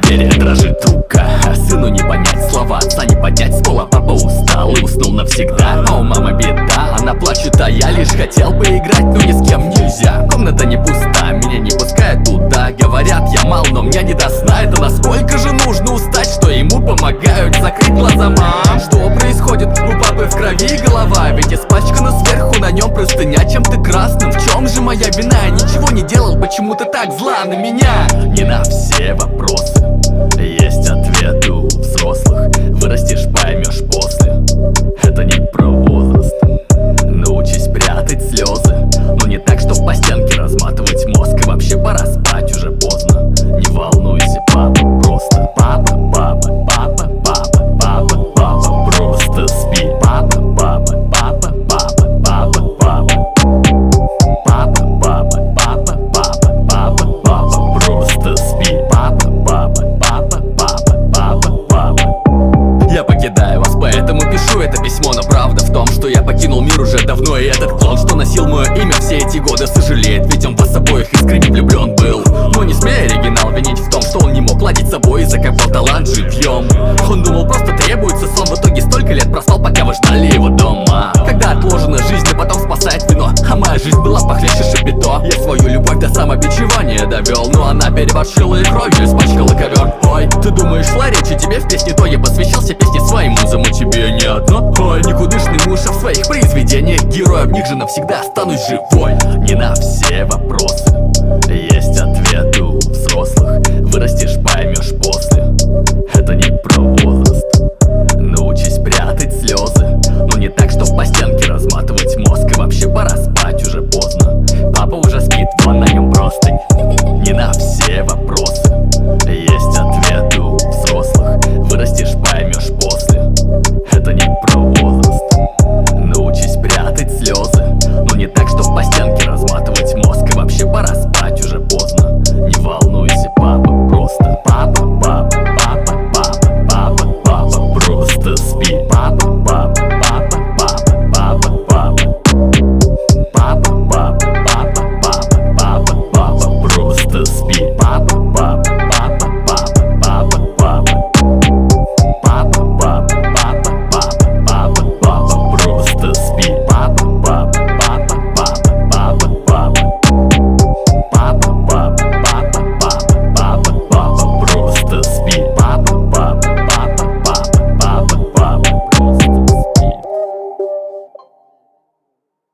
двери дрожит рука. Сыну не понять слова, отца не поднять с пола. Папа устал и уснул навсегда. А у мамы беда, она плачет, а я лишь хотел бы играть, но ни с кем нельзя. Комната не пуста, меня не пускают туда. Говорят, я мал, но мне не до сна. Это насколько же нужно устать, что ему помогают закрыть глаза. Мам, что происходит? У папы в крови голова, ведь испачкана сверху, на нем простыня чем-то красным. В чем же моя вина? Я ничего не делал, почему ты так зла на меня? Не на все вопросы есть ответы у взрослых. Вырастешь, поймешь после. Это не про возраст. Научись прятать слезы, но не так, чтоб по стенке разматывать мозг. И вообще пора спать, уже поздно. Не волнуйся, папа, просто папа, папа, папа, папа, папа, папа, просто спи. Папа, папа, папа, папа, папа, папа, папа, папа, папа, папа, папа, папа, просто спи. Папа, папа, папа, папа, папа, папа. Я покидаю вас, поэтому пишу это письмо. Но правда в том, что я покинул мир уже давно. И этот клон, что носил мое имя все эти годы, сожалеет, ведь он в вас обоих искренне влюблен был. Но не смей оригинал винить в том, что он не мог ладить с собой и закопал талант живьем. Он думал, просто требуется сон, в итоге столько лет проспал, пока вы ждали его дома. Когда отложена жизнь, а потом спасает вино. А моя жизнь была похлеще шапито. Я свою любовь до самобичевания довел, но она переборщила и кровью испачкала ковер. Ой, ты думаешь, шла речь о тебе в песне, то я посвящался песне своим музам, а тебе не одно. Ой, никудышный муж, а в своих произведениях героя в них же навсегда останусь живой. Не на все вопросы есть ответы у взрослых. Вырастешь, поймешь после. Это не про возраст. Научись прятать слезы, но не так, чтоб по стенке разматывать мозг. И вообще пора спать, уже поздно. Папа уже спит, вон на нем простынь. Не на все вопросы